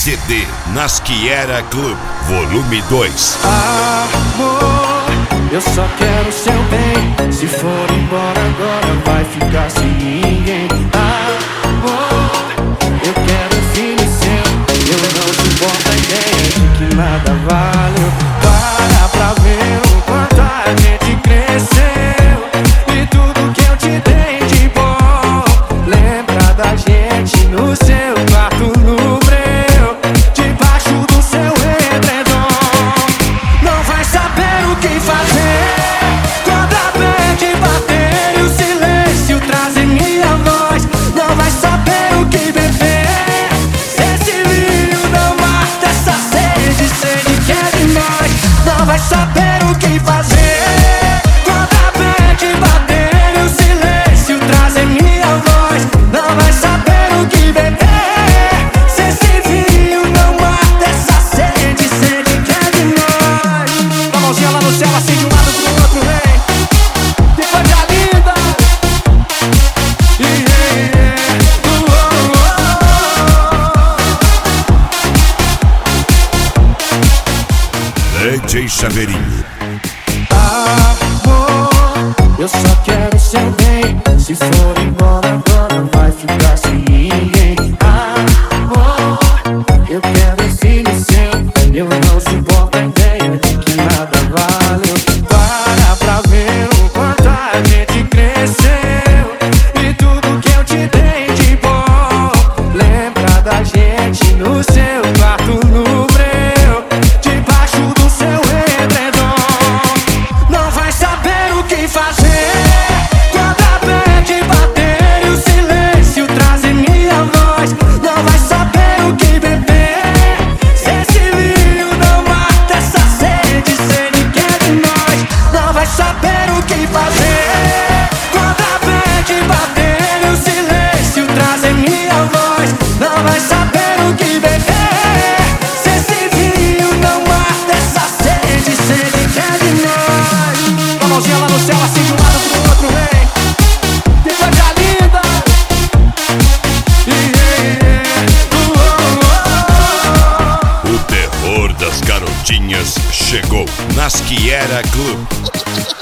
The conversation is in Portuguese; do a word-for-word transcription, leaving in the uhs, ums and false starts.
C D Nasciera Club, volume dois. Amor, eu só quero seu bem. Se for embora agora, vai ficar sem ninguém. Amor, eu quero um filho seu. Eu não suporto a ideia de que nada vale. Para pra ver o quanto a gente cresceu e tudo que eu te dei de bom. Lembra da gente no seu quarto, no breu, debaixo do seu edredom. Não vai saber o que fazer quando a bad bater e o silêncio trazer minha voz. Não vai saber o que beber se esse vinho não mata essa sede, sede que é de nós. Não vai saber o que fazer quando a bad bater e o silêncio trazer minha voz. Não vai saber o que beber se esse vinho não mata essa sede, sede que é de nós. Com a mãozinha lá no céu, assim de um lado pro outro, vem. Que coisa linda. Yeah, yeah. Uh, uh, uh. D J Chaveirinho. Amor, eu só quero seu bem. Se for embora agora, vai ficar sem ninguém. Amor, eu quero um filho seu. Eu não suporto a ideia de que nada vale. Para pra ver o quanto a gente cresceu e tudo que eu te dei de bom. Lembra da gente no seu quarto, no breu, debaixo do seu edredom. Não vai saber o que fazer quando a bad bater e o silêncio trazer minha voz. Não vai saber o que beber se esse vinho não mata essa sede, sede que é de nós. Não vai saber o que fazer quando a bad bater e o silêncio trazer minha voz. Não vai saber o que beber se esse vinho não mata essa sede, sede que é de nós. Com a mãozinha lá no céu, assim de um lado pro outro, vem. Que coisa linda. Yeah, yeah. Uh, uh, uh. O terror das garotinhas chegou. Nasciera Club.